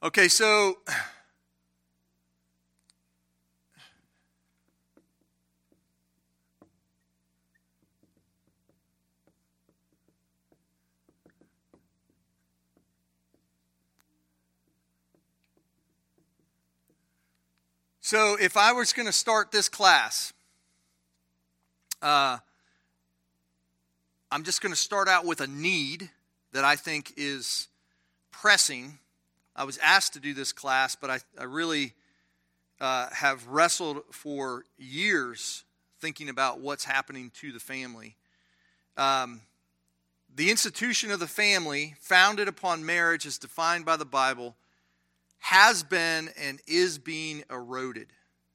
Okay, so if I was going to start this class, I'm just going to start out with a need that I think is pressing. I was asked to do this class, but I really have wrestled for years thinking about what's happening to the family. The institution of the family, founded upon marriage as defined by the Bible, has been and is being eroded.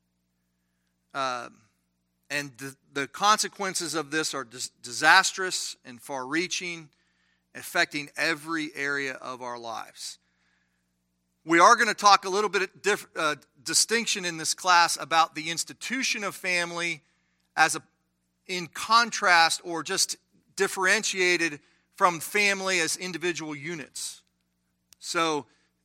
And the consequences of this are disastrous and far-reaching, affecting every area of our lives. We are going to talk a little bit of distinction in this class about the institution of family in contrast or just differentiated from family as individual units. So,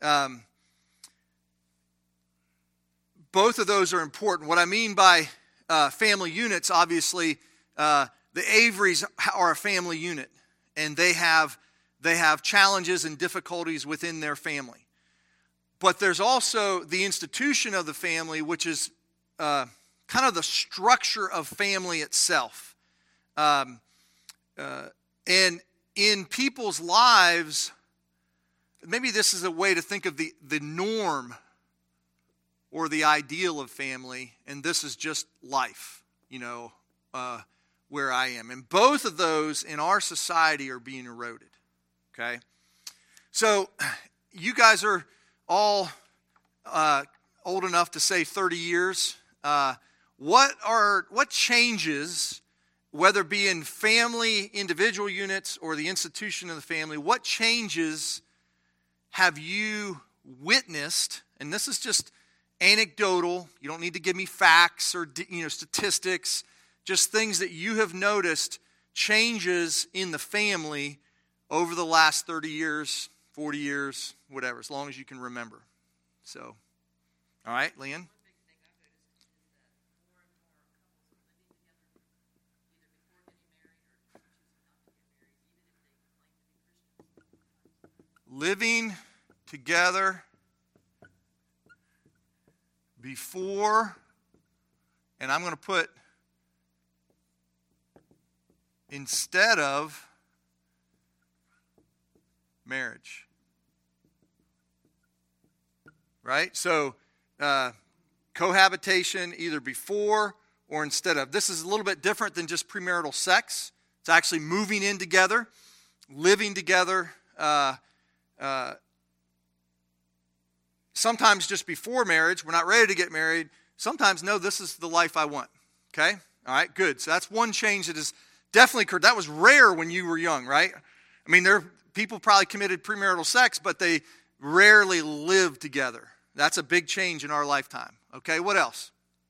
both of those are important. What I mean by family units, obviously, the Averys are a family unit, and they have challenges and difficulties within their family. But there's also the institution of the family, which is kind of the structure of family itself. And in people's lives, maybe this is a way to think of the norm or the ideal of family, and this is just life, where I am. And both of those in our society are being eroded, okay? So you guys are all old enough to say 30 years. What changes, whether it be in family, individual units, or the institution of the family, what changes have you witnessed? And this is just anecdotal. You don't need to give me facts or statistics. Just things that you have noticed changes in the family over the last 30 years, 40 years, whatever, as long as you can remember. So, all right, Leanne? Living together before, and I'm going to put instead of marriage. Right? So, cohabitation either before or instead of. This is a little bit different than just premarital sex. It's actually moving in together, living together, sometimes just before marriage. We're not ready to get married. Sometimes, no, this is the life I want. Okay? All right, good. So that's one change that has definitely occurred. That was rare when you were young, right? I mean, people probably committed premarital sex, but they rarely lived together. That's a big change in our lifetime. Okay, what else?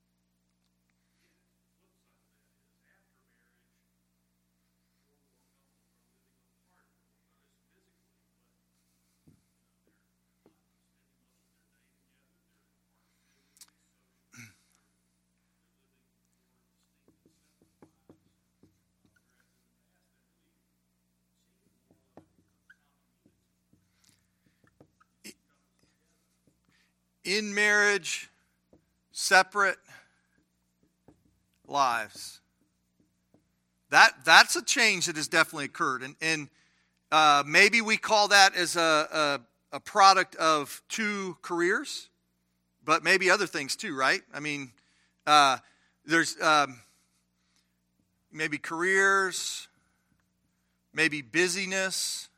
In marriage, separate lives. That's a change that has definitely occurred. And maybe we call that as a product of two careers, but maybe other things too, right? I mean, there's maybe careers, maybe busyness,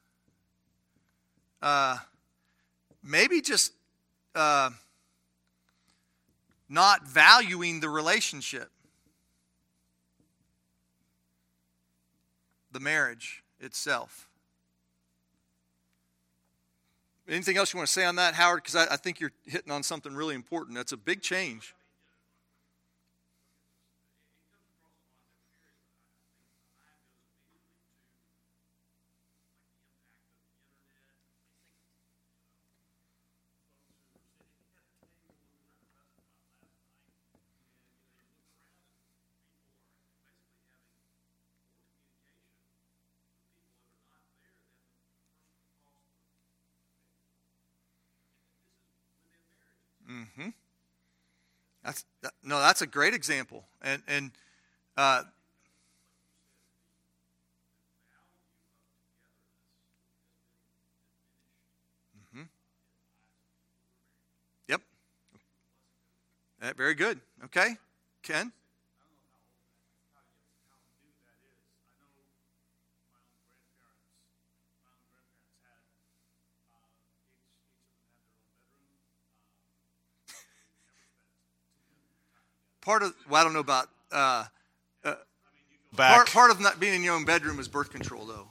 maybe just not valuing the relationship, the marriage itself. Anything else you want to say on that, Howard? Because I think you're hitting on something really important. That's a big change. That's a great example. And yep. Very good. Okay. Ken? I don't know about part of not being in your own bedroom is birth control, though.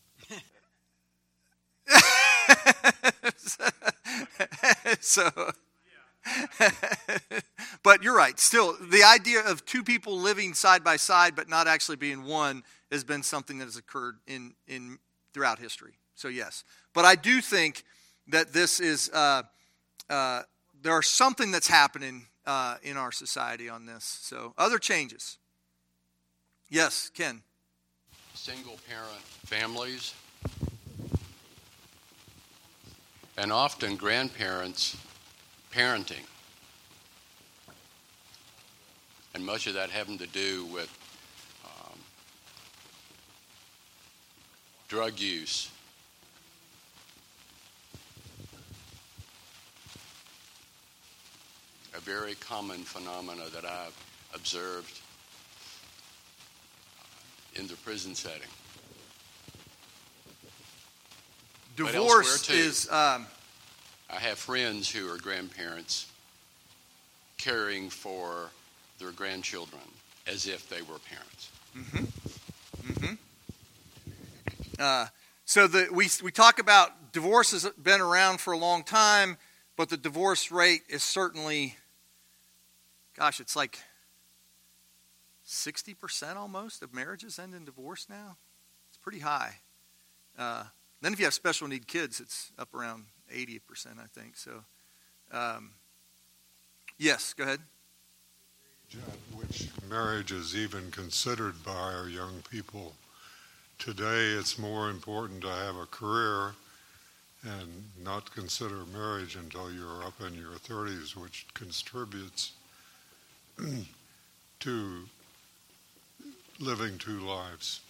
So, but you're right. Still, the idea of two people living side by side but not actually being one has been something that has occurred in throughout history. So yes, but I do think that this is there's something that's happening in our society on this. So other changes. Yes, Ken. Single parent families, and often grandparents parenting. And much of that having to do with drug use. A very common phenomena that I've observed in the prison setting. Divorce is... I have friends who are grandparents caring for their grandchildren as if they were parents. So we talk about divorce has been around for a long time, but the divorce rate is certainly, it's like 60% almost of marriages end in divorce now. It's pretty high. Then if you have special need kids, it's up around 80%, I think. So, yes, go ahead. At which marriage is even considered by our young people. Today, it's more important to have a career and not consider marriage until you're up in your 30s, which contributes to living two lives.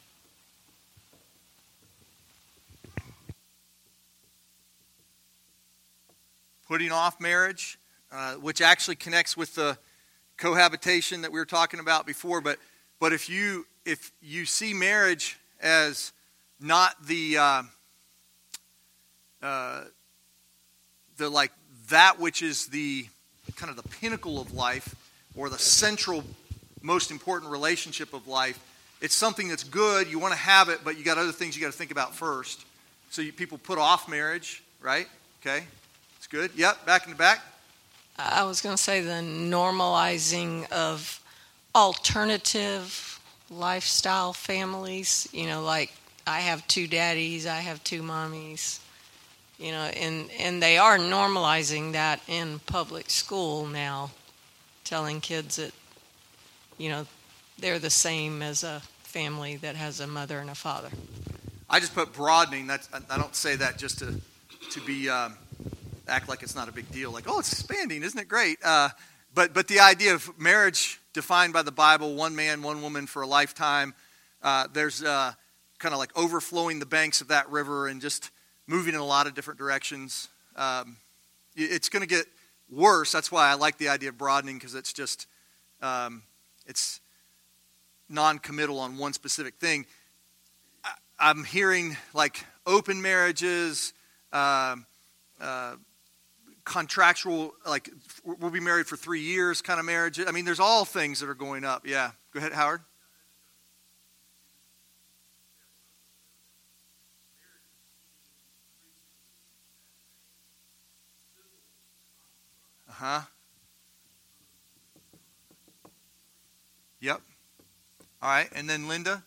Putting off marriage, which actually connects with the cohabitation that we were talking about before. But if you see marriage as not the like that which is the kind of the pinnacle of life or the central most important relationship of life, it's something that's good. You want to have it, but you got other things you got to think about first. So people put off marriage, right? Okay, it's good. Yep, back in the back. I was going to say the normalizing of alternative lifestyle families, like I have two daddies, I have two mommies, and they are normalizing that in public school now, telling kids that, they're the same as a family that has a mother and a father. I just put broadening. I don't say that just to be act like it's not a big deal. Like, oh, it's expanding, isn't it great? But the idea of marriage defined by the Bible, one man, one woman for a lifetime. There's kind of like overflowing the banks of that river and just moving in a lot of different directions. It's going to get worse. That's why I like the idea of broadening, because it's just it's non-committal on one specific thing. I'm hearing like open marriages, contractual, like we'll be married for 3 years kind of marriage. I mean, there's all things that are going up. Yeah. Go ahead, Howard. Yep. All right. And then Linda?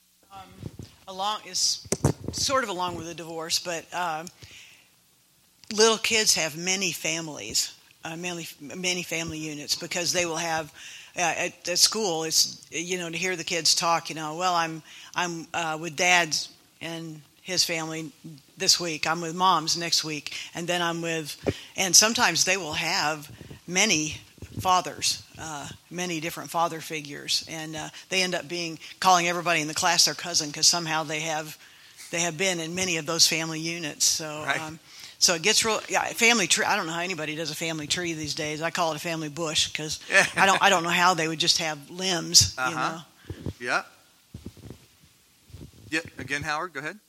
Along with the divorce, but little kids have many families, many family units, because they will have at school. It's to hear the kids talk. Well, I'm with Dad's and his family this week. I'm with Mom's next week, and then and sometimes they will have many fathers, many different father figures, and they end up calling everybody in the class their cousin because somehow they have been in many of those family units. So. Right. So it gets real. Yeah, family tree. I don't know how anybody does a family tree these days. I call it a family bush because I don't know how they would just have limbs. You know. Yeah. Yeah. Again, Howard, go ahead.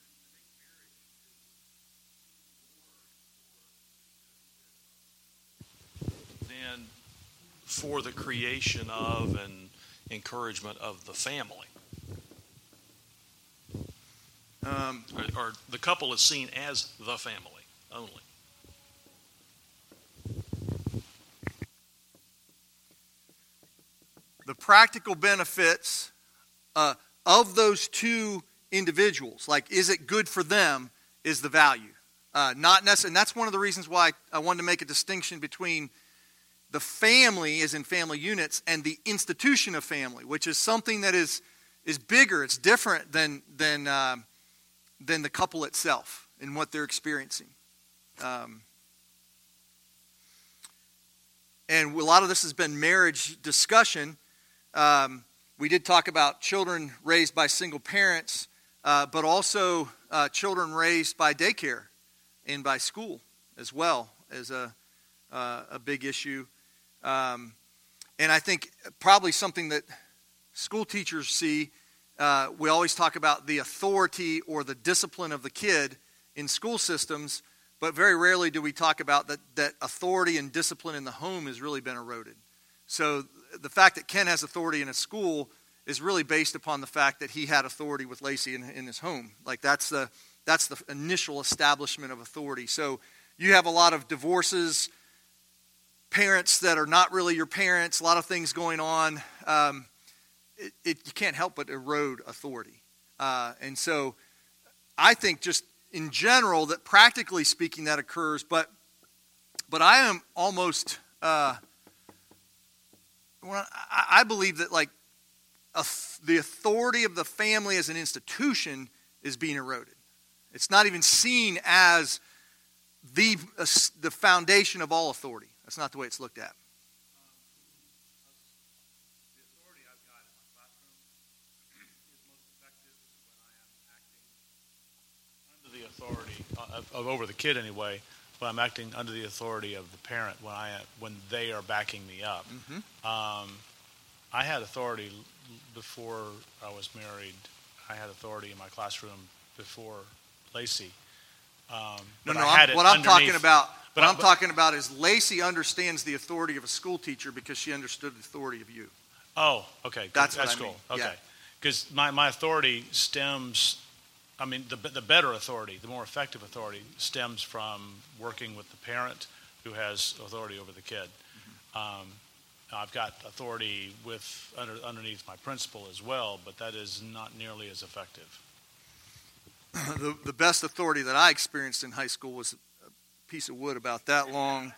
Then, for the creation of and encouragement of the family, or the couple is seen as the family only. The practical benefits of those two individuals, like is it good for them, is the value. Not necessarily, and that's one of the reasons why I wanted to make a distinction between the family, as in family units, and the institution of family, which is something that is bigger. It's different than the couple itself and what they're experiencing. And a lot of this has been marriage discussion. We did talk about children raised by single parents, but also children raised by daycare and by school as well as a big issue. And I think probably something that school teachers see, we always talk about the authority or the discipline of the kid in school systems, but very rarely do we talk about that authority and discipline in the home has really been eroded. So the fact that Ken has authority in a school is really based upon the fact that he had authority with Lacey in his home. Like that's the initial establishment of authority. So you have a lot of divorces, parents that are not really your parents, a lot of things going on. You can't help but erode authority. And so I think just in general that practically speaking that occurs, but I am almost, I believe that like the authority of the family as an institution is being eroded. It's not even seen as the foundation of all authority. That's not the way it's looked at. The authority I've got in my classroom is most effective when I am acting under the authority of over the kid anyway. When I'm acting under the authority of the parent when they are backing me up. Mm-hmm. I had authority before I was married. I had authority in my classroom before Lacey. What I'm talking about is Lacey understands the authority of a school teacher because she understood the authority of you. Oh, okay. That's cool. Mean. Okay. Because my authority stems, the better authority, the more effective authority stems from working with the parent who has authority over the kid. Mm-hmm. I've got authority underneath my principal as well, but that is not nearly as effective. The best authority that I experienced in high school was a piece of wood about that long,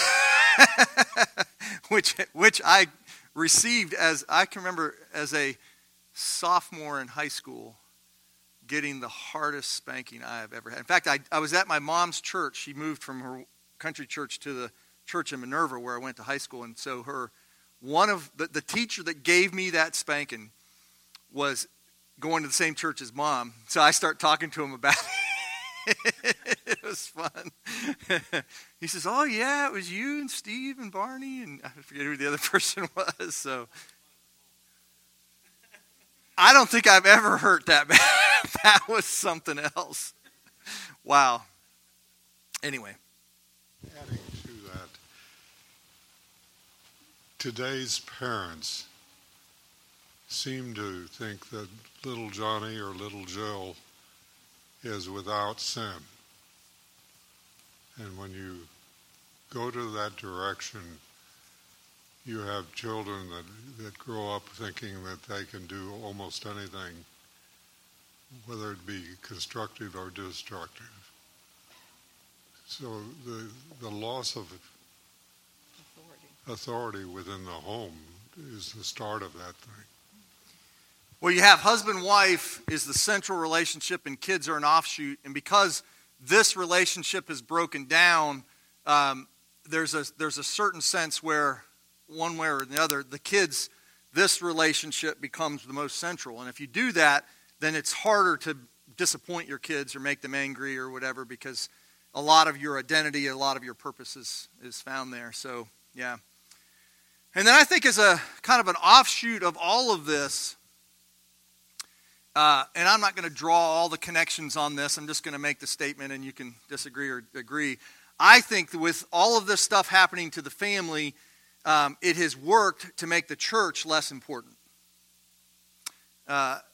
which I received as a sophomore in high school, getting the hardest spanking I have ever had. In fact, I was at my mom's church. She moved from her country church to the church in Minerva where I went to high school, and so one of the teacher that gave me that spanking was going to the same church as Mom. So I start talking to him about it. It was fun. He says, "Oh yeah, it was you and Steve and Barney," and I forget who the other person was. So I don't think I've ever hurt that bad. That was something else. Wow. Anyway. Adding to that, today's parents seem to think that little Johnny or little Jill is without sin. And when you go to that direction, you have children that grow up thinking that they can do almost anything, whether it be constructive or destructive. So the loss of authority within the home is the start of that thing. Well, you have husband-wife is the central relationship and kids are an offshoot. And because this relationship is broken down, there's a certain sense where one way or the other, the kids, this relationship becomes the most central. And if you do that, then it's harder to disappoint your kids or make them angry or whatever, because a lot of your identity, a lot of your purpose is found there. So, yeah. And then I think as a kind of an offshoot of all of this, and I'm not going to draw all the connections on this, I'm just going to make the statement and you can disagree or agree. I think that with all of this stuff happening to the family, it has worked to make the church less important. There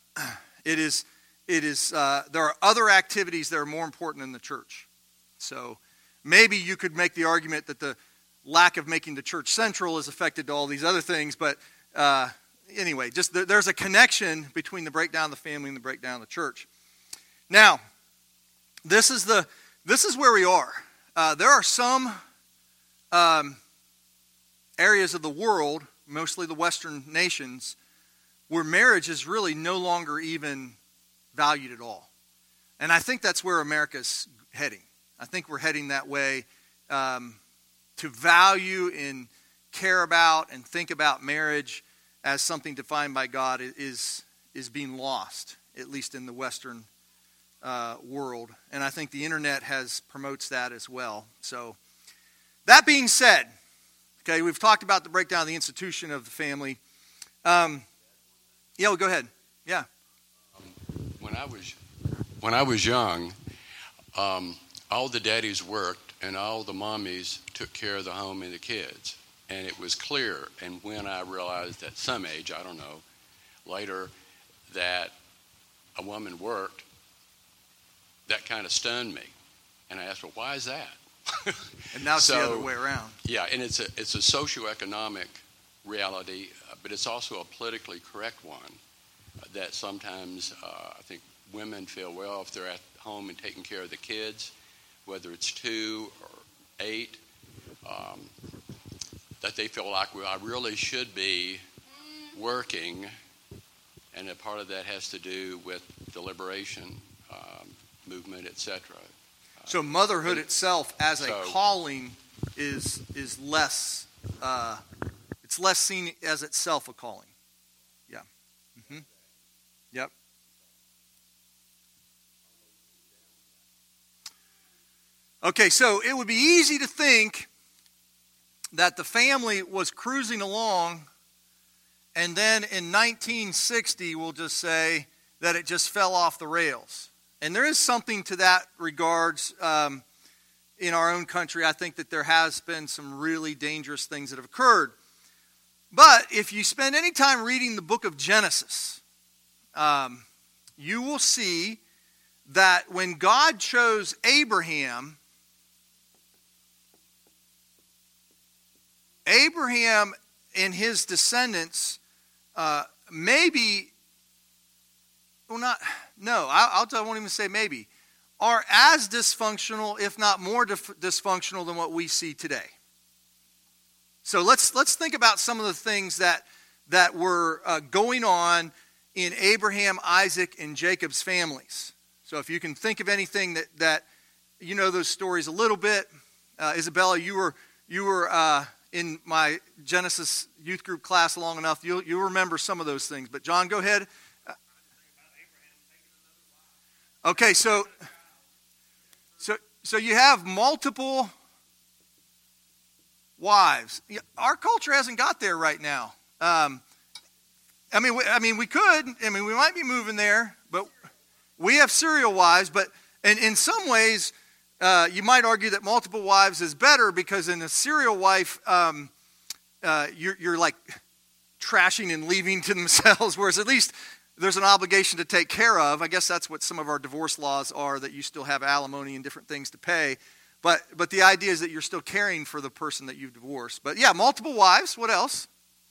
are other activities that are more important than the church. So maybe you could make the argument that the lack of making the church central is affected to all these other things, but anyway, just there's a connection between the breakdown of the family and the breakdown of the church. Now, this is where we are. There are some areas of the world, mostly the Western nations, where marriage is really no longer even valued at all. And I think that's where America's heading. I think we're heading that way, to value and care about and think about marriage as something defined by God is being lost, at least in the Western world. And I think the internet promotes that as well. So that being said, okay, we've talked about the breakdown of the institution of the family. Yeah, well, go ahead. Yeah. When I was young, all the daddies worked and all the mommies took care of the home and the kids. And it was clear, and when I realized at some age, I don't know, later, that a woman worked, that kind of stunned me. And I asked, well, why is that? And now it's the other way around. Yeah, and it's a socioeconomic reality, but it's also a politically correct one that sometimes I think women feel, well, if they're at home and taking care of the kids, whether it's 2 or 8, that they feel like, well, I really should be working, and a part of that has to do with the liberation movement, etc. So motherhood itself as a calling is less, it's less seen as itself a calling. Yeah. Mm-hmm. Yep. Okay, so it would be easy to think that the family was cruising along, and then in 1960, we'll just say that it just fell off the rails. And there is something to that regards in our own country. I think that there has been some really dangerous things that have occurred. But if you spend any time reading the book of Genesis, you will see that when God chose Abraham and his descendants I won't even say maybe, are as dysfunctional, if not more dysfunctional than what we see today. So let's think about some of the things that were going on in Abraham, Isaac, and Jacob's families. So if you can think of anything that you know those stories a little bit. Isabella, you were in my Genesis youth group class long enough. You'll remember some of those things. But John, go ahead. Okay, so you have multiple wives. Our culture hasn't got there right now. We could. We might be moving there, but we have serial wives. But in some ways, you might argue that multiple wives is better, because in a serial wife, you're like trashing and leaving to themselves, whereas at least there's an obligation to take care of. I guess that's what some of our divorce laws are, that you still have alimony and different things to pay. But the idea is that you're still caring for the person that you've divorced. But yeah, multiple wives. What else?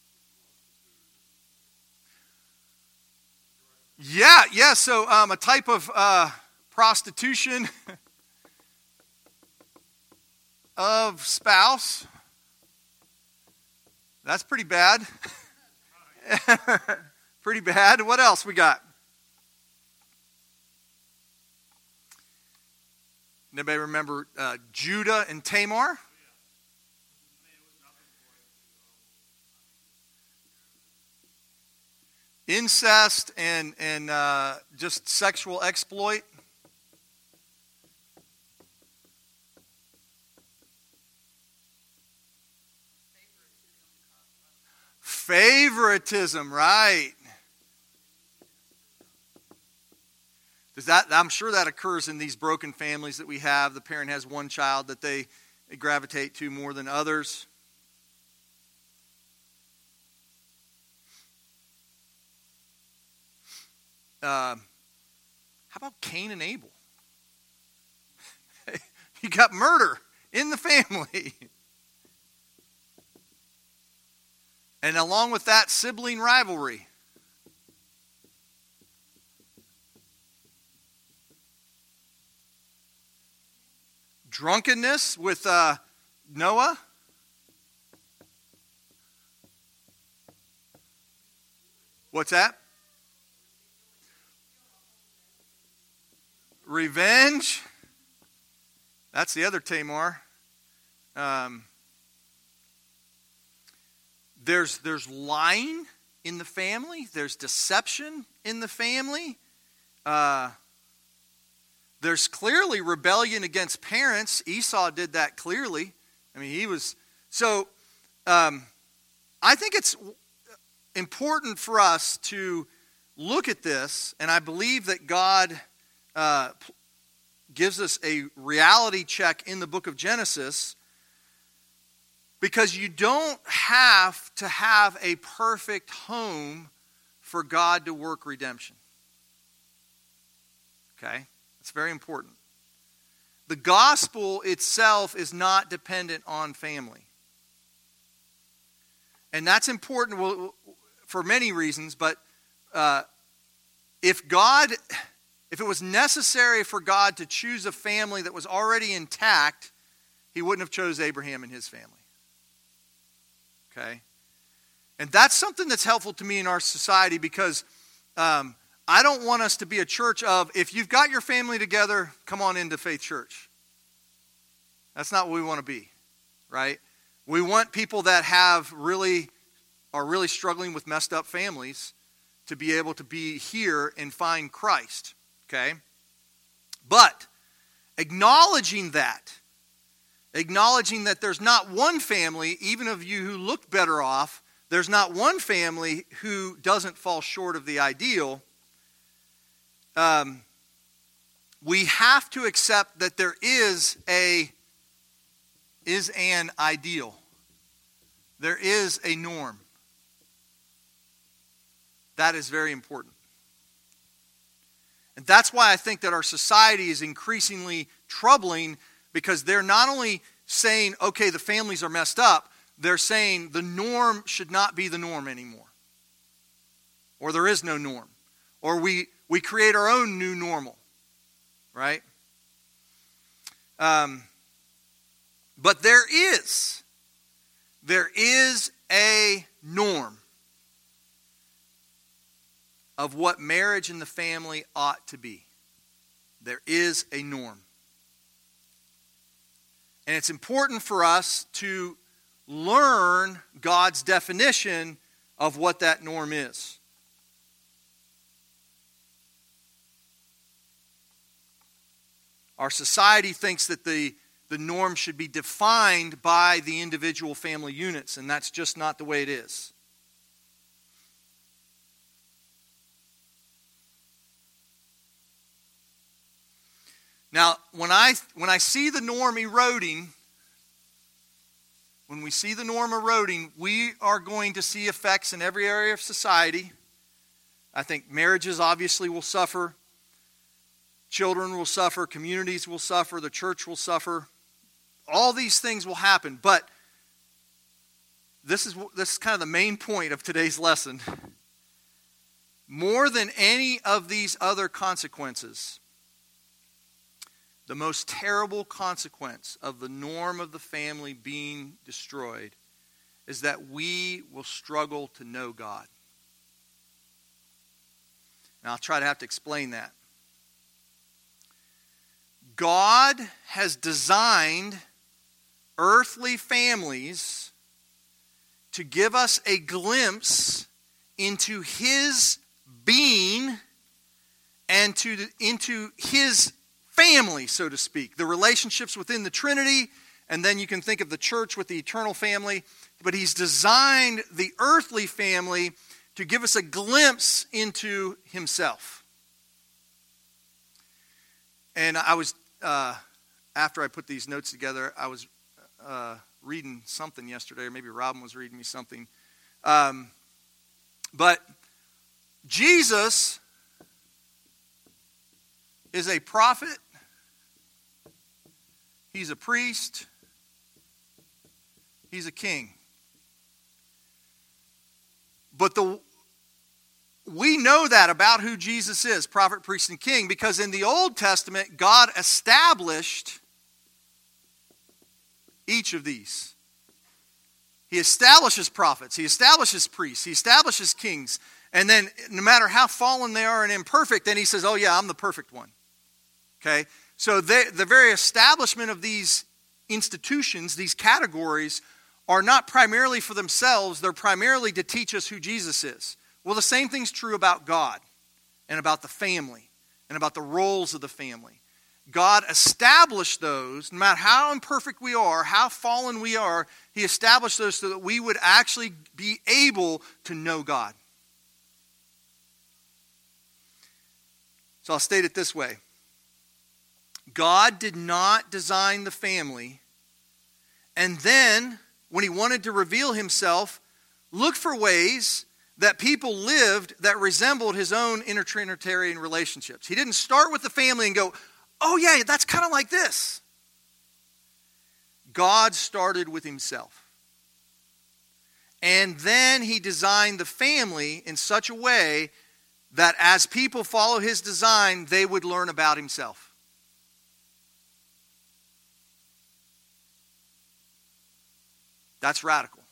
Yeah. So a type of prostitution of spouse. That's pretty bad. Pretty bad. What else we got? Anybody remember Judah and Tamar? incest and just sexual exploit. Favoritism, right. Does that, I'm sure that occurs in these broken families that we have. The parent has one child that they gravitate to more than others. How about Cain and Abel? You got murder in the family. And along with that, sibling rivalry. Drunkenness with Noah. What's that? Revenge. That's the other Tamar. There's lying in the family. There's deception in the family. There's clearly rebellion against parents. Esau did that clearly. I mean, he was... So, I think it's important for us to look at this, and I believe that God gives us a reality check in the book of Genesis, because you don't have to have a perfect home for God to work redemption. Okay? It's very important. The gospel itself is not dependent on family. And that's important for many reasons, but if it was necessary for God to choose a family that was already intact, he wouldn't have chose Abraham and his family. Okay? And that's something that's helpful to me in our society, because I don't want us to be a church of, if you've got your family together, come on into Faith Church. That's not what we want to be, right? We want people that are really struggling with messed up families to be able to be here and find Christ, okay? But acknowledging that there's not one family, even of you who look better off, there's not one family who doesn't fall short of the ideal. We have to accept that there is an ideal. There is a norm. That is very important. And that's why I think that our society is increasingly troubling, because they're not only saying, okay, the families are messed up, they're saying the norm should not be the norm anymore. Or there is no norm. Or we create our own new normal. Right? But there is a norm of what marriage and the family ought to be. There is a norm. And it's important for us to learn God's definition of what that norm is. Our society thinks that the norm should be defined by the individual family units, and that's just not the way it is. Now, when I see the norm eroding, when we see the norm eroding, we are going to see effects in every area of society. I think marriages obviously will suffer. Children will suffer. Communities will suffer. The church will suffer. All these things will happen. But this is kind of the main point of today's lesson. More than any of these other consequences, the most terrible consequence of the norm of the family being destroyed is that we will struggle to know God. Now, I'll try to have to explain that. God has designed earthly families to give us a glimpse into His being and into his family, so to speak. The relationships within the Trinity, and then you can think of the church with the eternal family. But he's designed the earthly family to give us a glimpse into himself. And I was, after I put these notes together, I was reading something yesterday, or maybe Robin was reading me something. But Jesus is a prophet. He's a priest. He's a king. But we know that about who Jesus is, prophet, priest, and king, because in the Old Testament, God established each of these. He establishes prophets, he establishes priests, he establishes kings, and then no matter how fallen they are and imperfect, then he says, oh yeah, I'm the perfect one. Okay? So the very establishment of these institutions, these categories, are not primarily for themselves, they're primarily to teach us who Jesus is. Well, the same thing's true about God and about the family and about the roles of the family. God established those, no matter how imperfect we are, how fallen we are, he established those so that we would actually be able to know God. So I'll state it this way. God did not design the family and then, when he wanted to reveal himself, look for ways that people lived that resembled his own intertrinitarian relationships. He didn't start with the family and go, oh yeah, that's kind of like this. God started with himself. And then he designed the family in such a way that as people follow his design, they would learn about himself. That's radical.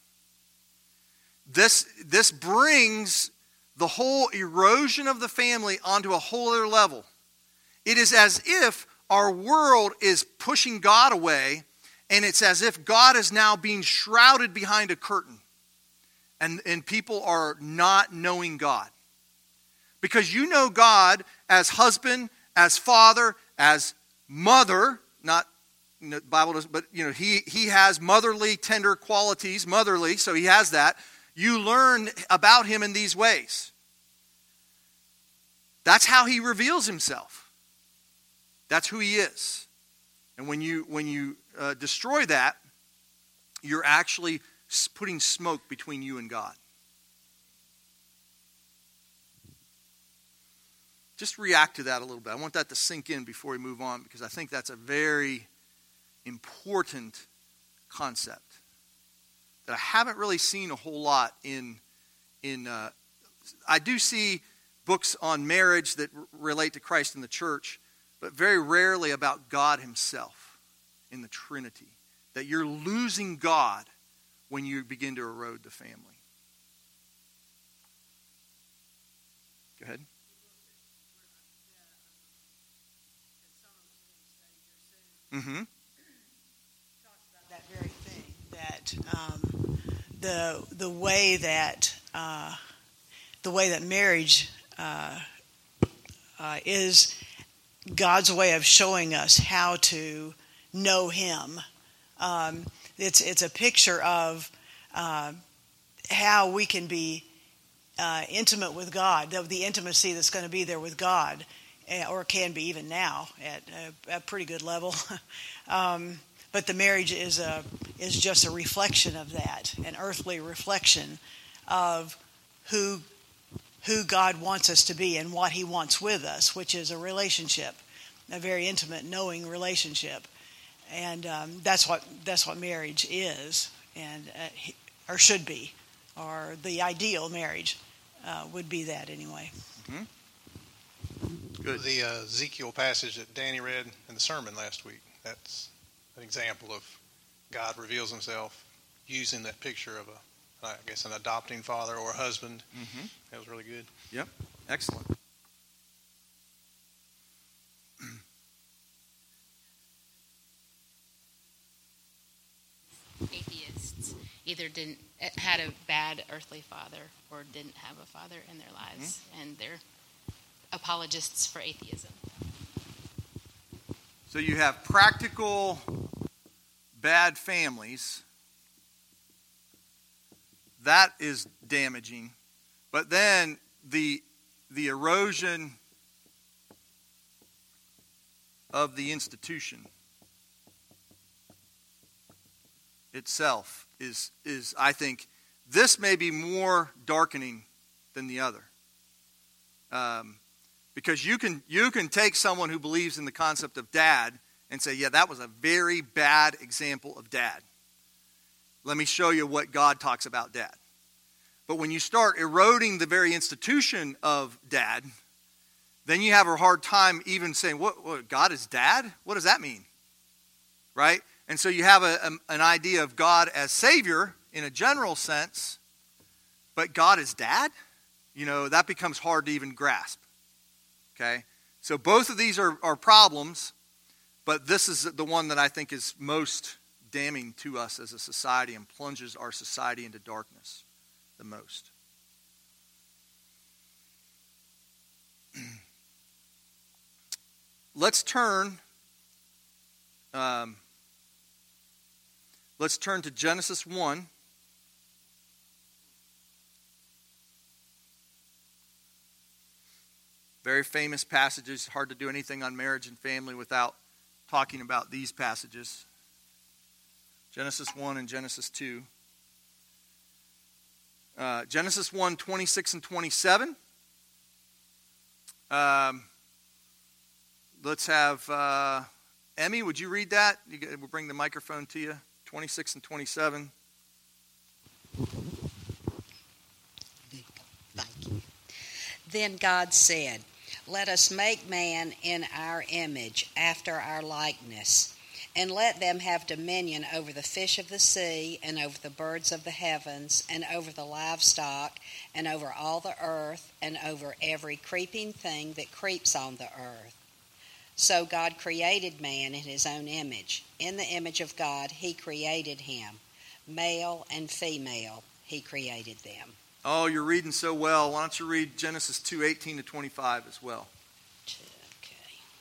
This brings the whole erosion of the family onto a whole other level. It is as if our world is pushing God away, and it's as if God is now being shrouded behind a curtain, and people are not knowing God. Because you know God as husband, as father, as mother, not, the Bible doesn't, but he has motherly, tender qualities, motherly, so he has that. You learn about him in these ways. That's how he reveals himself. That's who he is. And when you destroy that, you're actually putting smoke between you and God. Just react to that a little bit. I want that to sink in before we move on, because I think that's a very important concept that I haven't really seen a whole lot in I do see books on marriage that relate to Christ and the church, but very rarely about God himself in the Trinity. That you're losing God when you begin to erode the family. Go ahead. Mm-hmm. That very thing, that the way that marriage is God's way of showing us how to know Him. It's a picture of how we can be intimate with God, the intimacy that's going to be there with God, or can be even now at a pretty good level. But the marriage is just a reflection of that, an earthly reflection of who God wants us to be and what He wants with us, which is a relationship, a very intimate, knowing relationship, and that's what marriage is, and or should be, or the ideal marriage would be that anyway. Mm-hmm. Good. The Ezekiel passage that Danny read in the sermon last week, that's an example of God reveals Himself using that picture of an adopting father or a husband. Mm-hmm. That was really good. Yep. Excellent. Atheists. either had a bad earthly father or didn't have a father in their lives, and they're apologists for atheism. So you have practical bad families. That is damaging. But then the erosion of the institution itself is I think this may be more darkening than the other. Because you can take someone who believes in the concept of dad and say, yeah, that was a very bad example of dad. Let me show you what God talks about dad. But when you start eroding the very institution of dad, then you have a hard time even saying, what God is dad? What does that mean? Right? And so you have an idea of God as Savior in a general sense, but God is dad? That becomes hard to even grasp. Okay? So both of these are problems, but this is the one that I think is most damning to us as a society and plunges our society into darkness the most. Let's turn to Genesis 1. Very famous passages. Hard to do anything on marriage and family without talking about these passages. Genesis 1 and Genesis 2. Genesis 1, 26 and 27. Let's have Emmy, would you read that? We'll bring the microphone to you. 26 and 27. Thank you. Then God said, "Let us make man in our image, after our likeness, and let them have dominion over the fish of the sea, and over the birds of the heavens, and over the livestock, and over all the earth, and over every creeping thing that creeps on the earth." So God created man in his own image. In the image of God he created him. Male and female he created them. Oh, you're reading so well. Why don't you read Genesis 2, 18 to 25 as well? Okay.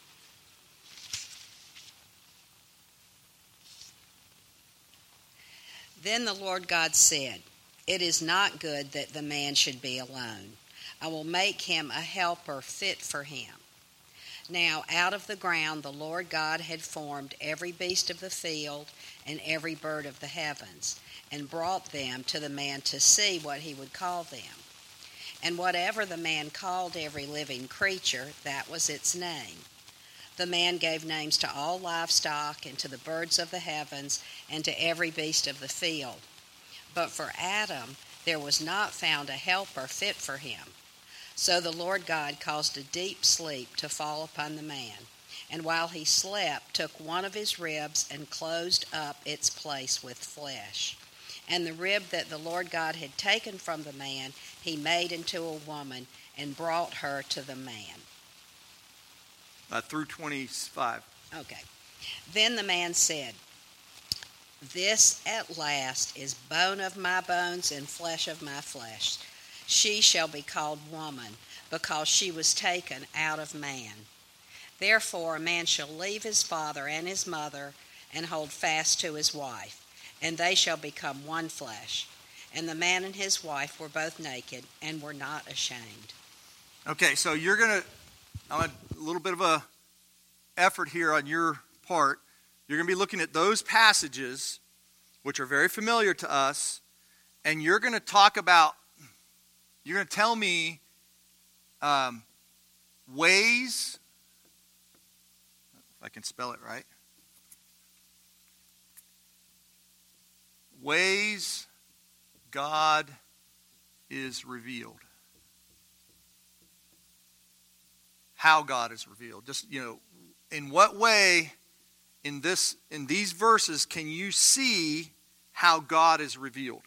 Then the Lord God said, "It is not good that the man should be alone. I will make him a helper fit for him." Now out of the ground the Lord God had formed every beast of the field and every bird of the heavens, and brought them to the man to see what he would call them. And whatever the man called every living creature, that was its name. The man gave names to all livestock, and to the birds of the heavens, and to every beast of the field. But for Adam there was not found a helper fit for him. So the Lord God caused a deep sleep to fall upon the man, and while he slept, took one of his ribs and closed up its place with flesh. And the rib that the Lord God had taken from the man, he made into a woman and brought her to the man. Through 25. Okay. Then the man said, "This at last is bone of my bones and flesh of my flesh. She shall be called woman, because she was taken out of man. Therefore a man shall leave his father and his mother, and hold fast to his wife, and they shall become one flesh. And the man and his wife were both naked, and were not ashamed." Okay, so I'm a little bit of a effort here on your part. You're going to be looking at those passages, which are very familiar to us, and you're going to tell me ways, if I can spell it right, ways God is revealed. How God is revealed. Just, in what way in these verses can you see how God is revealed?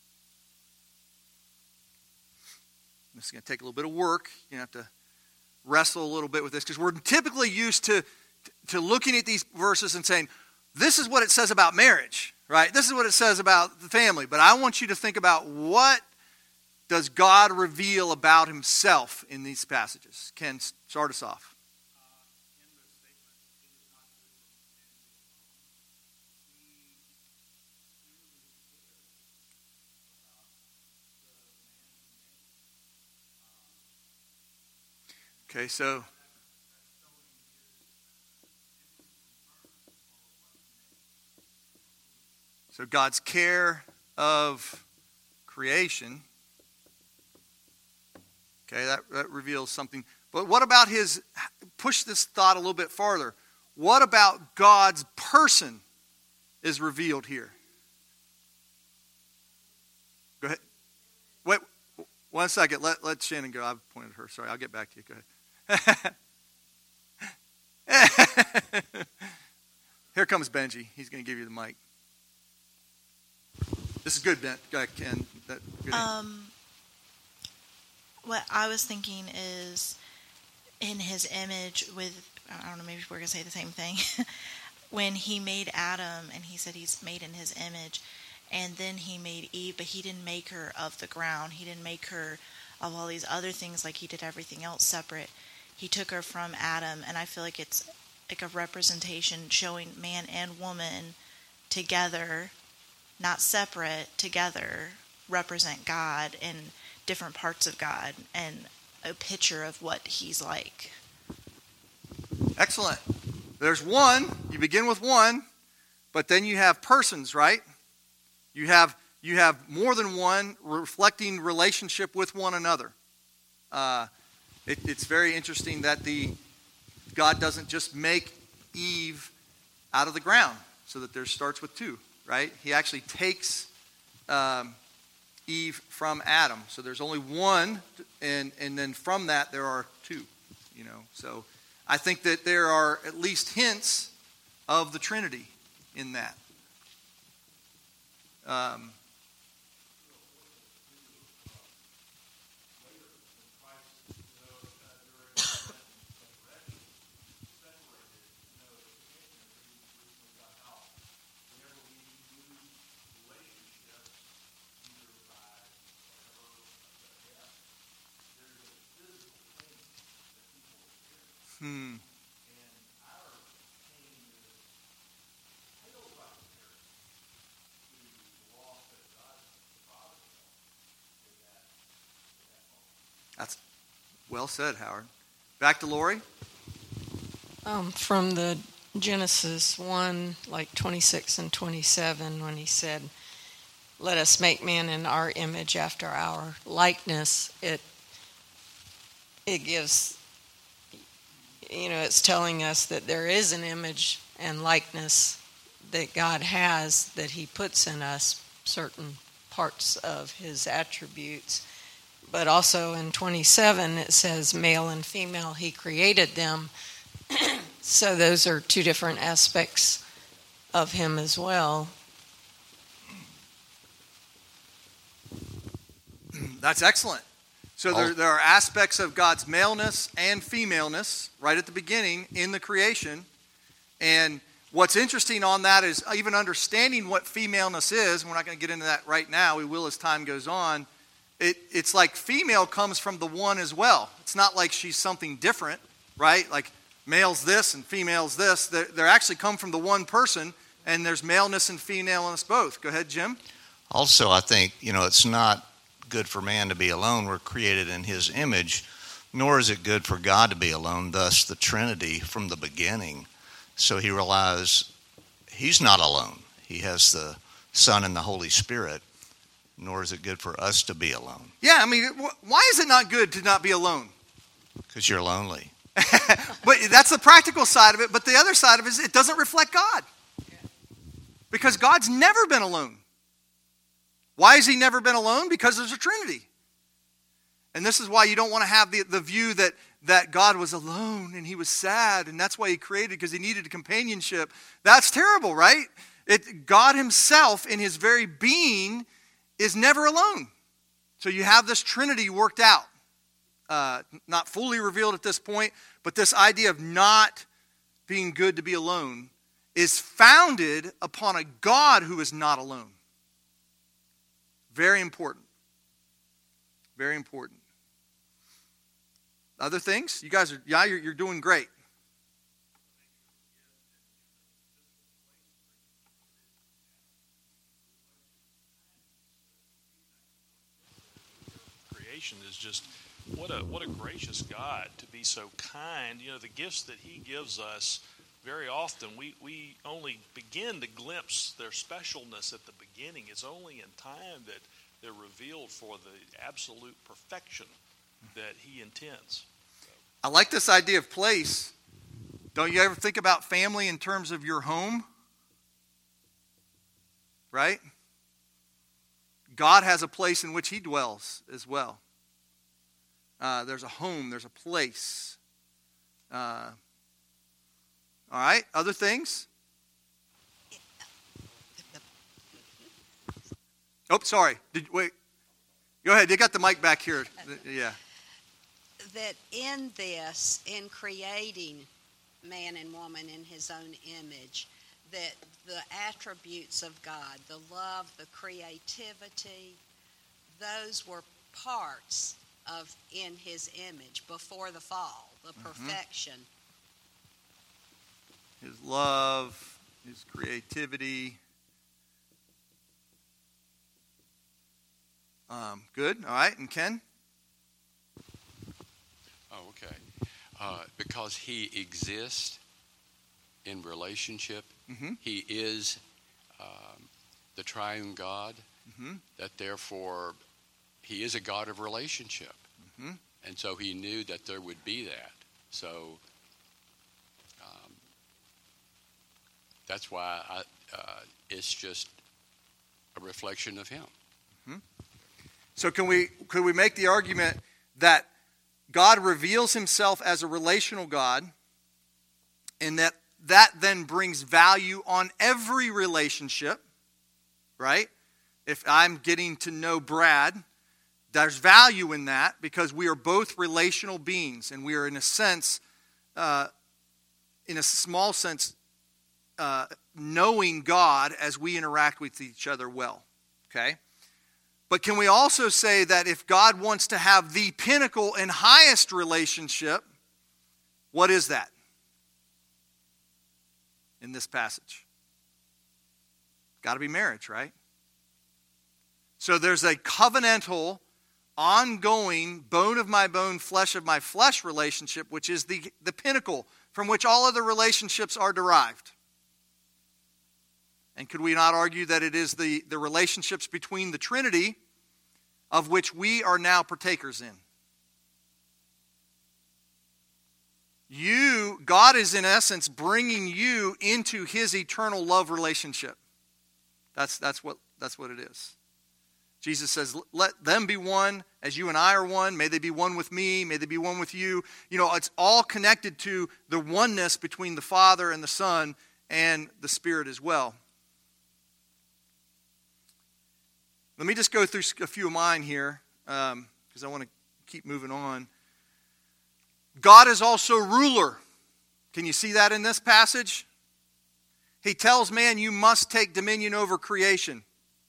This is going to take a little bit of work. You have to wrestle a little bit with this, because we're typically used to looking at these verses and saying, this is what it says about marriage. right? This is what it says about the family. But I want you to think about, what does God reveal about himself in these passages? Ken, start us off. Okay, so God's care of creation, okay, that reveals something. But what about push this thought a little bit farther. What about God's person is revealed here? Go ahead. Wait, 1 second. Let Shannon go. I've pointed at her. Sorry, I'll get back to you. Go ahead. Here comes Benji. He's going to give you the mic. This is good, Ben. Go ahead, Ken. Good what I was thinking is, in his image with, I don't know, maybe we're going to say the same thing. When he made Adam and he said he's made in his image, and then he made Eve, but he didn't make her of the ground. He didn't make her of all these other things like he did everything else separate. He took her from Adam, and I feel like it's like a representation showing man and woman together, not separate, together, represent God and different parts of God, and a picture of what he's like. Excellent. There's one. You begin with one, but then you have persons, right? You have more than one, reflecting relationship with one another. It's very interesting that God doesn't just make Eve out of the ground, so that there starts with two, right? He actually takes Eve from Adam. So there's only one, and then from that there are two, So I think that there are at least hints of the Trinity in that. That's well said, Howard. Back to Lori. From the Genesis 1, like 26 and 27, when he said, "Let us make man in our image after our likeness," it gives, it's telling us that there is an image and likeness that God has, that he puts in us certain parts of his attributes. But also in 27, it says male and female, he created them. So those are two different aspects of him as well. That's excellent. So there are aspects of God's maleness and femaleness right at the beginning in the creation. And what's interesting on that is even understanding what femaleness is. And we're not going to get into that right now. We will as time goes on. It's like female comes from the one as well. It's not like she's something different, right? Like male's this and female's this. They actually come from the one person, and there's maleness and femaleness both. Go ahead, Jim. Also, I think, it's not good for man to be alone. We're created in his image, nor is it good for God to be alone, thus the Trinity from the beginning. So he realized he's not alone. He has the Son and the Holy Spirit. Nor is it good for us to be alone. Yeah, I mean, why is it not good to not be alone? Because you're lonely. But that's the practical side of it. But the other side of it is it doesn't reflect God. Because God's never been alone. Why has he never been alone? Because there's a Trinity. And this is why you don't want to have the view that God was alone and he was sad, and that's why he created, because he needed companionship. That's terrible, right? God himself in his very being is never alone. So you have this Trinity worked out. Not fully revealed at this point, but this idea of not being good to be alone is founded upon a God who is not alone. Very important. Very important. Other things? You guys are, you're doing great. Creation is just what a gracious God to be so kind. You know, the gifts that He gives us, very often we only begin to glimpse their specialness at the beginning. It's only in time that they're revealed for the absolute perfection that He intends. I like this idea of place. Don't you ever think about family in terms of your home? Right? God has a place in which He dwells as well. There's a home, there's a place. All right, other things? Oh, sorry. Wait. Go ahead. You got the mic back here. Yeah. That in this, in creating man and woman in His own image, that the attributes of God, the love, the creativity, those were parts of in His image before the fall, the perfection. His love, His creativity. Good. All right. And Ken? Oh, okay. Because He exists in relationship. Mm-hmm. He is the triune God. Mm-hmm. That therefore He is a God of relationship. Mm-hmm. And so He knew that there would be that. So that's why it's just a reflection of Him. Mm-hmm. So could we make the argument that God reveals Himself as a relational God, and that then brings value on every relationship, right? If I'm getting to know Brad, there's value in that because we are both relational beings, and we are in a sense, in a small sense, knowing God as we interact with each other well, okay? But can we also say that if God wants to have the pinnacle and highest relationship, what is that in this passage? Got to be marriage, right? So there's a covenantal, ongoing, bone of my bone, flesh of my flesh relationship, which is the pinnacle from which all other relationships are derived. And could we not argue that it is the relationships between the Trinity of which we are now partakers in? God is in essence bringing you into His eternal love relationship. That's what it is. Jesus says, let them be one as you and I are one. May they be one with me. May they be one with you. You know, it's all connected to the oneness between the Father and the Son and the Spirit as well. Let me just go through a few of mine here because I want to keep moving on. God is also ruler. Can you see that in this passage? He tells man, you must take dominion over creation.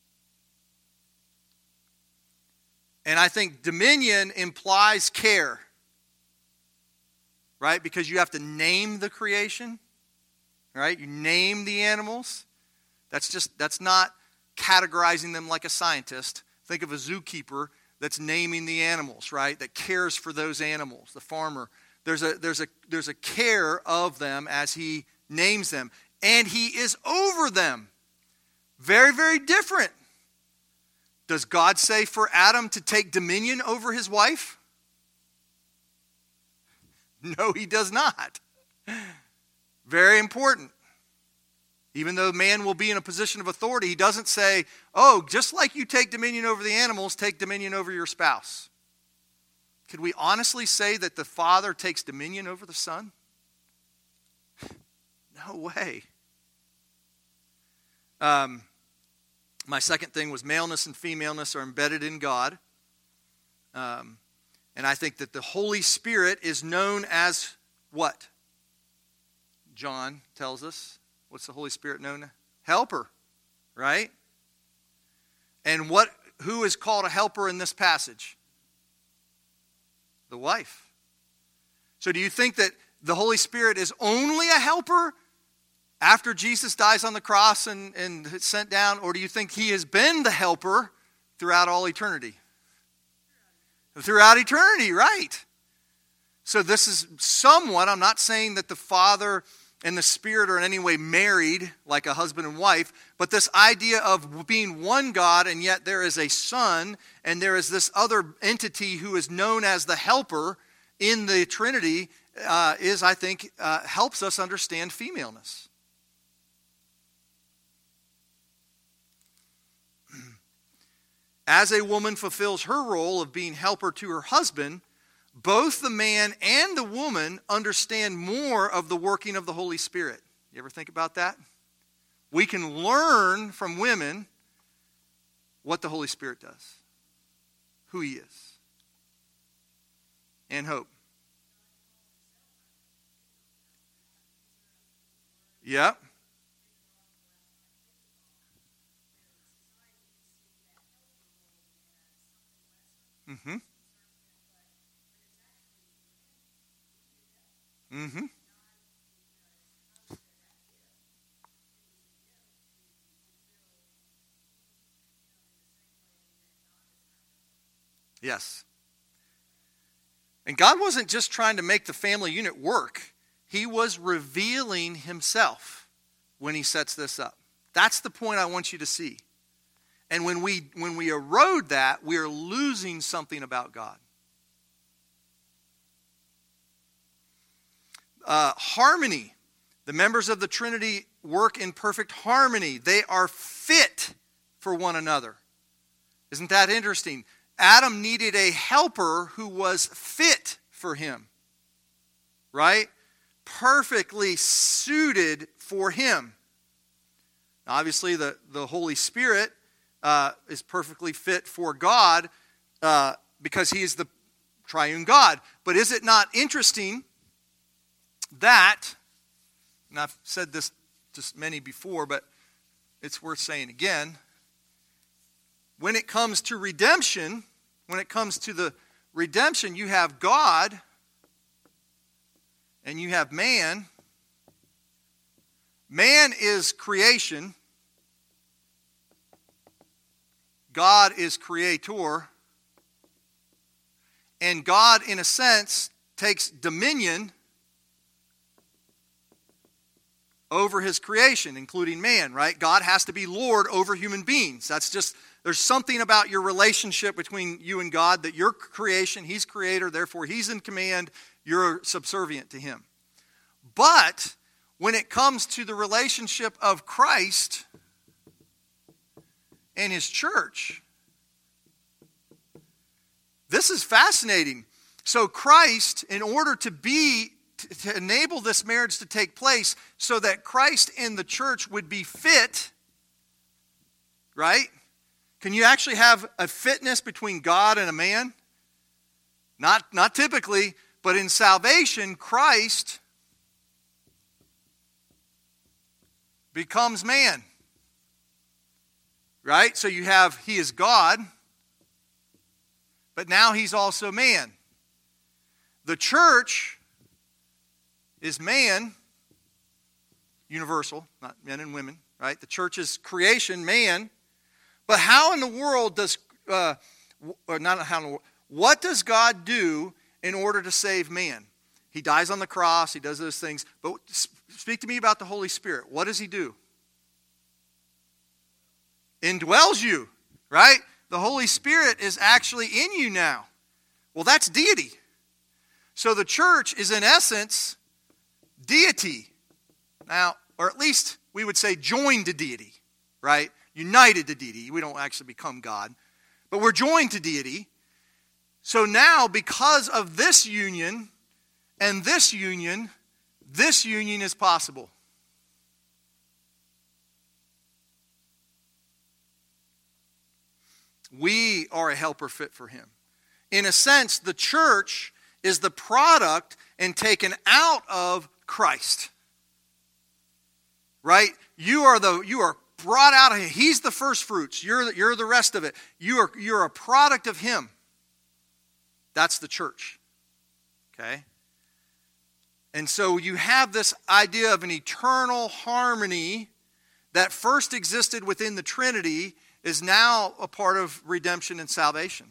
And I think dominion implies care, right? Because you have to name the creation, right? You name the animals. That's not categorizing them like a scientist. Think of a zookeeper that's naming the animals, right? That cares for those animals. The farmer. There's a care of them as he names them. And he is over them. Very, very different. Does God say for Adam to take dominion over his wife? No, He does not. Very important. Even though man will be in a position of authority, He doesn't say, oh, just like you take dominion over the animals, take dominion over your spouse. Could we honestly say that the Father takes dominion over the Son? No way. My second thing was maleness and femaleness are embedded in God. And I think that the Holy Spirit is known as what? John tells us. What's the Holy Spirit known as? Helper, right? And who is called a helper in this passage? The wife. So do you think that the Holy Spirit is only a helper after Jesus dies on the cross and is sent down? Or do you think he has been the helper throughout all eternity? Throughout eternity, right. So this is somewhat, I'm not saying that the Father and the Spirit are in any way married like a husband and wife, but this idea of being one God and yet there is a Son and there is this other entity who is known as the helper in the Trinity is, I think, helps us understand femaleness. As a woman fulfills her role of being helper to her husband, both the man and the woman understand more of the working of the Holy Spirit. You ever think about that? We can learn from women what the Holy Spirit does, who he is, and hope. Yep. Mm-hmm. Mm-hmm. Yes. And God wasn't just trying to make the family unit work. He was revealing himself when he sets this up. That's the point I want you to see. And when we erode that, we are losing something about God. Harmony. The members of the Trinity work in perfect harmony. They are fit for one another. Isn't that interesting? Adam needed a helper who was fit for him. Right? Perfectly suited for him. Now, obviously, the Holy Spirit is perfectly fit for God because he is the triune God. But is it not interesting that, and I've said this to many before, but it's worth saying again, when it comes to redemption, you have God and you have man. Man is creation. God is creator. And God, in a sense, takes dominion over his creation, including man, right? God has to be Lord over human beings. That's just, there's something about your relationship between you and God that you're creation, he's creator, therefore he's in command, you're subservient to him. But when it comes to the relationship of Christ and his church, this is fascinating. So Christ, in order to enable this marriage to take place so that Christ and the church would be fit, right? Can you actually have a fitness between God and a man? Not typically, but in salvation, Christ becomes man. Right? So you have, he is God, but now he's also man. The church is man, universal, not men and women, right? The church is creation, man. But how in the world does, what does God do in order to save man? He dies on the cross, he does those things. But speak to me about the Holy Spirit. What does he do? Indwells you, right? The Holy Spirit is actually in you now. Well, that's deity. So the church is in essence deity. Now, or at least we would say joined to deity, right? United to deity. We don't actually become God, but we're joined to deity. So now, because of this union and this union is possible. We are a helper fit for him. In a sense, the church is the product and taken out of Christ. right? You are brought out of him. He's the first fruits. You're the rest of it. You're a product of him. That's the church. Okay? And so you have this idea of an eternal harmony that first existed within the Trinity is now a part of redemption and salvation.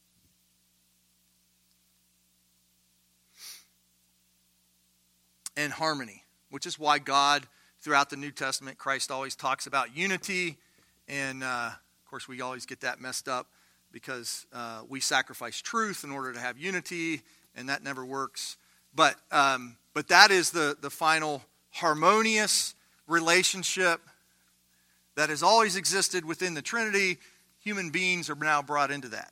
And harmony, which is why God, throughout the New Testament, Christ always talks about unity. And, of course, we always get that messed up because we sacrifice truth in order to have unity, and that never works. But that is the final harmonious relationship that has always existed within the Trinity. Human beings are now brought into that.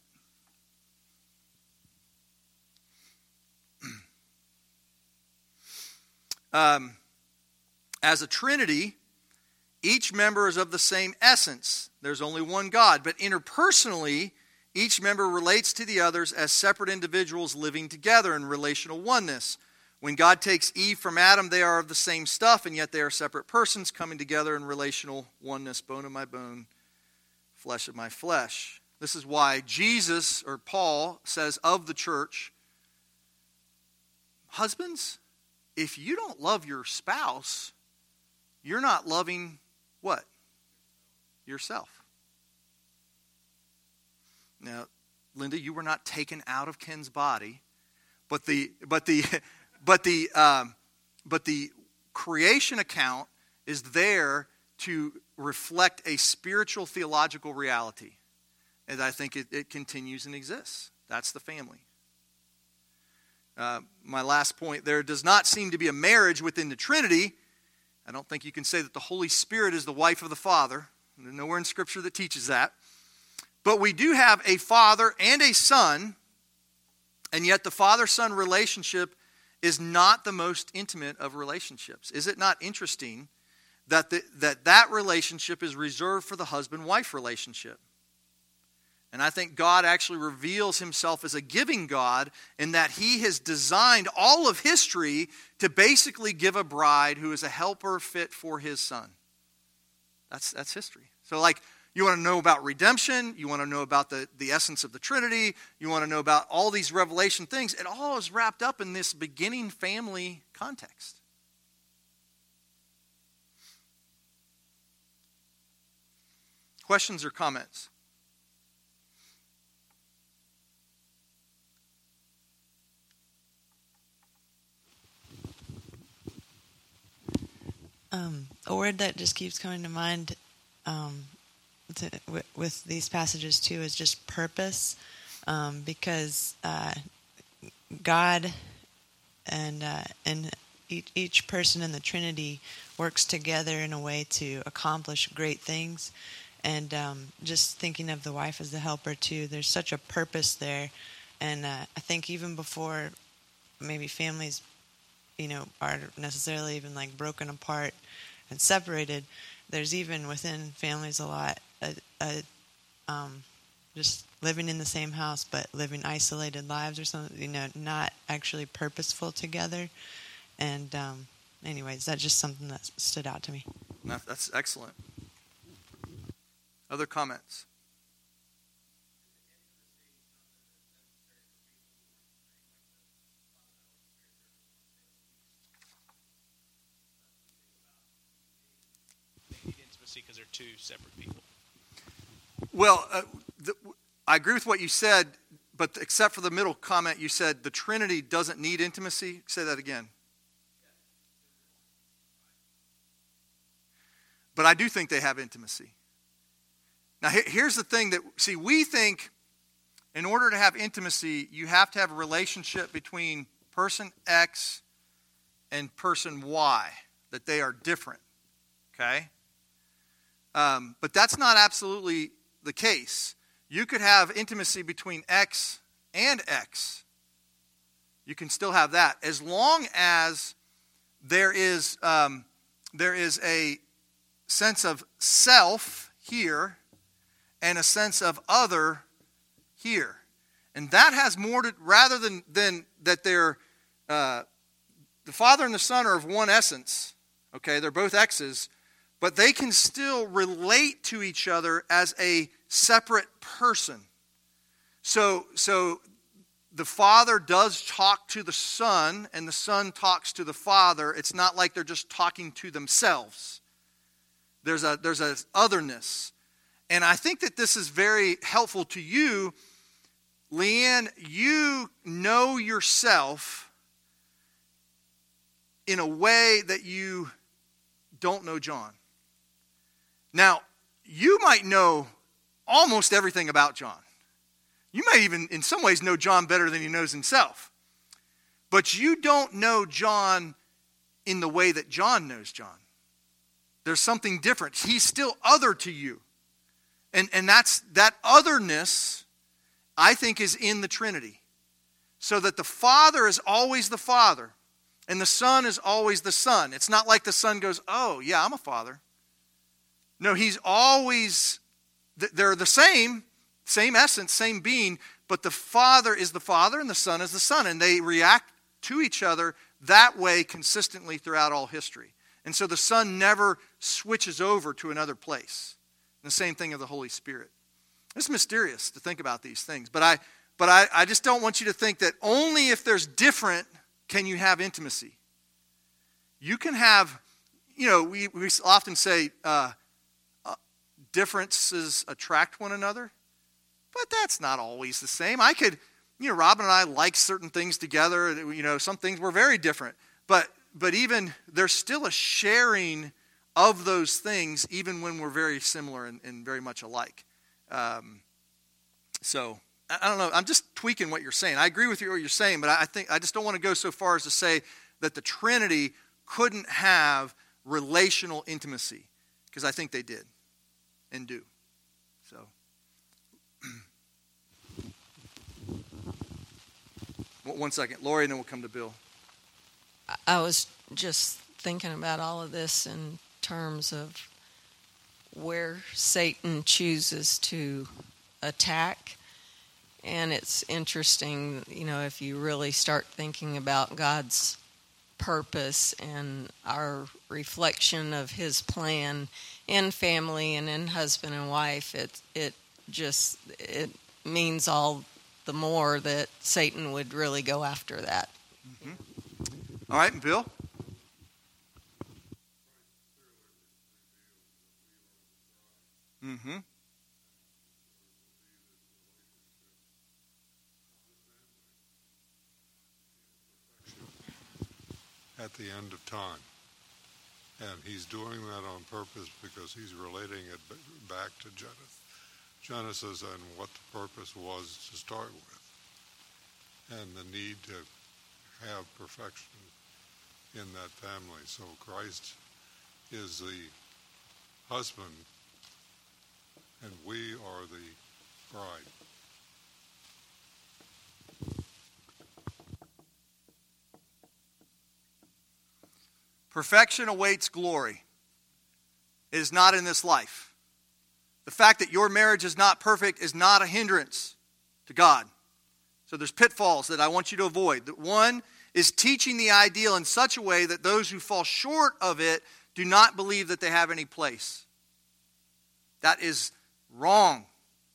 As a Trinity, each member is of the same essence. There's only one God. But interpersonally, each member relates to the others as separate individuals living together in relational oneness. When God takes Eve from Adam, they are of the same stuff, and yet they are separate persons coming together in relational oneness, bone of my bone, flesh of my flesh. This is why Jesus, or Paul, says of the church, husbands, if you don't love your spouse, you're not loving what? Yourself. Now, Linda, you were not taken out of Ken's body, but the creation account is there to reflect a spiritual theological reality. And I think it continues and exists. That's the family. My last point, there does not seem to be a marriage within the Trinity. I don't think you can say that the Holy Spirit is the wife of the Father. There's nowhere in Scripture that teaches that. But we do have a Father and a Son, and yet the Father-Son relationship is not the most intimate of relationships. Is it not interesting that that relationship is reserved for the husband-wife relationship? And I think God actually reveals himself as a giving God in that he has designed all of history to basically give a bride who is a helper fit for his son. That's history. So like, you want to know about redemption, you want to know about the essence of the Trinity, you want to know about all these revelation things, it all is wrapped up in this beginning family context. Questions or comments? A word that just keeps coming to mind with these passages too is just purpose, because God and each person in the Trinity works together in a way to accomplish great things. And just thinking of the wife as the helper too, there's such a purpose there. And I think even before maybe families, are necessarily even like broken apart and separated, there's even within families a lot just living in the same house but living isolated lives or something, not actually purposeful together. And anyways, that's just something that stood out to me. That's excellent. Other comments? Because they're two separate people. Well, I agree with what you said, but except for the middle comment, you said the Trinity doesn't need intimacy. Say that again. But I do think they have intimacy. Now, here's the thing we think in order to have intimacy, you have to have a relationship between person X and person Y, that they are different, okay? But that's not absolutely the case. You could have intimacy between X and X. You can still have that as long as there is a sense of self here and a sense of other here. And that has more to, rather than that they're, the Father and the Son are of one essence, okay, they're both X's, but they can still relate to each other as a separate person. So the Father does talk to the Son, and the Son talks to the Father. It's not like they're just talking to themselves. There's a otherness. And I think that this is very helpful to you. Leanne, you know yourself in a way that you don't know John. Now, you might know almost everything about John. You might even, in some ways, know John better than he knows himself. But you don't know John in the way that John knows John. There's something different. He's still other to you. And that otherness, I think, is in the Trinity. So that the Father is always the Father, and the Son is always the Son. It's not like the Son goes, oh, yeah, I'm a father. No, he's always, they're the same essence, same being, but the Father is the Father and the Son is the Son, and they react to each other that way consistently throughout all history. And so the Son never switches over to another place. And the same thing of the Holy Spirit. It's mysterious to think about these things, but I just don't want you to think that only if there's different can you have intimacy. You can have, we often say differences attract one another, but that's not always the same. I could, Robin and I like certain things together. Some things were very different, but even there's still a sharing of those things, even when we're very similar and very much alike. So I don't know. I'm just tweaking what you're saying. I agree with you what you're saying, but I just don't want to go so far as to say that the Trinity couldn't have relational intimacy, because I think they did and do. So. One second, Lori, and then we'll come to Bill. I was just thinking about all of this in terms of where Satan chooses to attack. And it's interesting, if you really start thinking about God's purpose and our reflection of his plan in family and in husband and wife, it means all the more that Satan would really go after that. Mm-hmm. All right, and Bill? Mm-hmm. At the end of time. And he's doing that on purpose because he's relating it back to Genesis and what the purpose was to start with, and the need to have perfection in that family. So Christ is the husband, and we are the bride. Perfection awaits glory. It is not in this life. The fact that your marriage is not perfect is not a hindrance to God. So there's pitfalls that I want you to avoid. One is teaching the ideal in such a way that those who fall short of it do not believe that they have any place. That is wrong.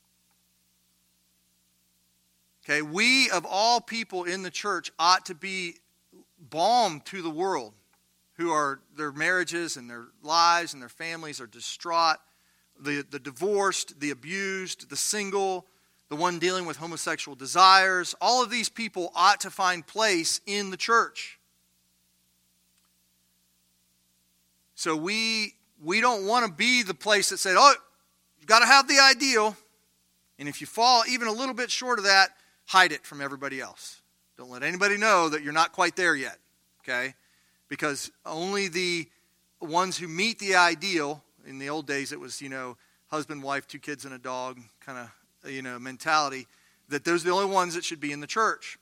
Okay, we of all people in the church ought to be balm to the world who are, their marriages and their lives and their families are distraught. The divorced, the abused, the single, the one dealing with homosexual desires. All of these people ought to find place in the church. So we don't want to be the place that said, oh, you've got to have the ideal. And if you fall even a little bit short of that, hide it from everybody else. Don't let anybody know that you're not quite there yet. Okay? Because only the ones who meet the ideal, in the old days it was, husband, wife, 2 kids and a dog kind of, mentality, that those are the only ones that should be in the church.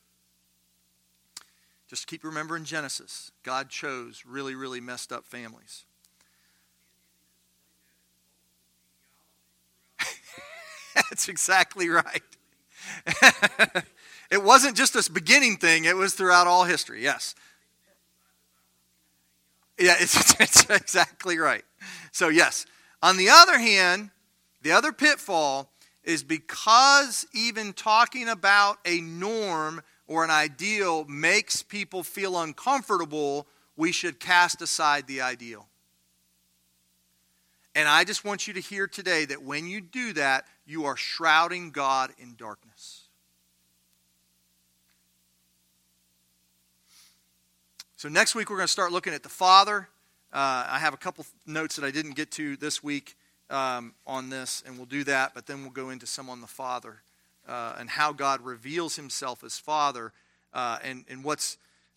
Just keep remembering Genesis. God chose really, really messed up families. That's exactly right. It wasn't just this beginning thing, it was throughout all history, yes. Yeah, it's exactly right. So yes. On the other hand, the other pitfall is because even talking about a norm or an ideal makes people feel uncomfortable, we should cast aside the ideal. And I just want you to hear today that when you do that, you are shrouding God in darkness. So next week we're going to start looking at the Father. I have a couple notes that I didn't get to this week on this, and we'll do that, but then we'll go into some on the Father and how God reveals himself as Father and what's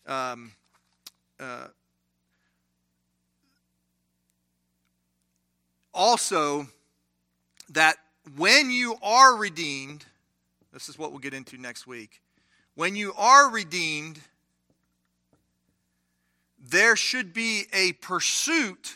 also that when you are redeemed, this is what we'll get into next week. When you are redeemed, there should be a pursuit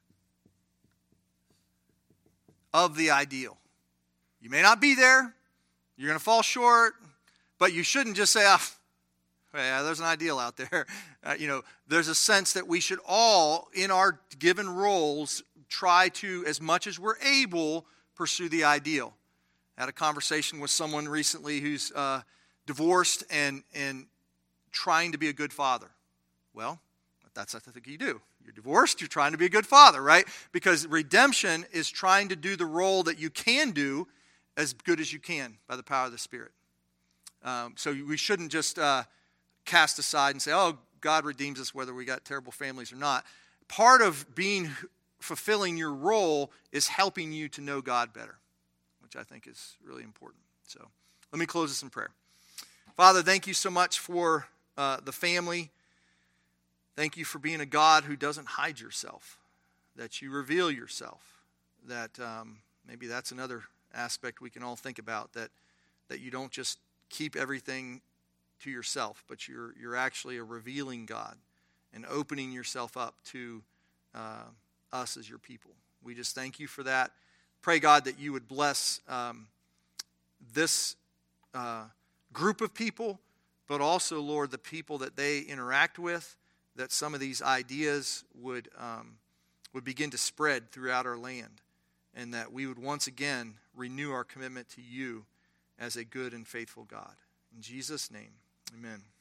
of the ideal. You may not be there. You're going to fall short. But you shouldn't just say, yeah, there's an ideal out there. There's a sense that we should all, in our given roles, try to, as much as we're able, pursue the ideal. I had a conversation with someone recently who's divorced and trying to be a good father. Well, that's what I think you do. You're divorced, you're trying to be a good father, right? Because redemption is trying to do the role that you can do as good as you can by the power of the Spirit. So we shouldn't just cast aside and say, oh, God redeems us whether we got terrible families or not. Part of fulfilling your role is helping you to know God better, which I think is really important. So let me close this in prayer. Father, thank you so much for the family. Thank you for being a God who doesn't hide yourself, that you reveal yourself, that maybe that's another aspect we can all think about, that you don't just keep everything to yourself, but you're actually a revealing God and opening yourself up to us as your people. We just thank you for that. Pray, God, that you would bless this group of people, but also, Lord, the people that they interact with, that some of these ideas would begin to spread throughout our land, and that we would once again renew our commitment to you as a good and faithful God. In Jesus' name, amen.